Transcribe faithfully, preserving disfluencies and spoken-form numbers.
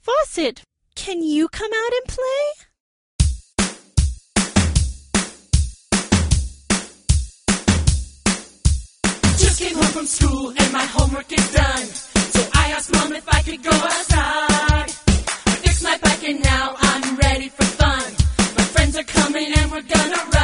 Fawcett, can you come out and play? Just came home from school and my homework is done. So I asked Mom if I could go outside. I fixed my bike and now I'm ready for fun. My friends are coming and we're gonna ride.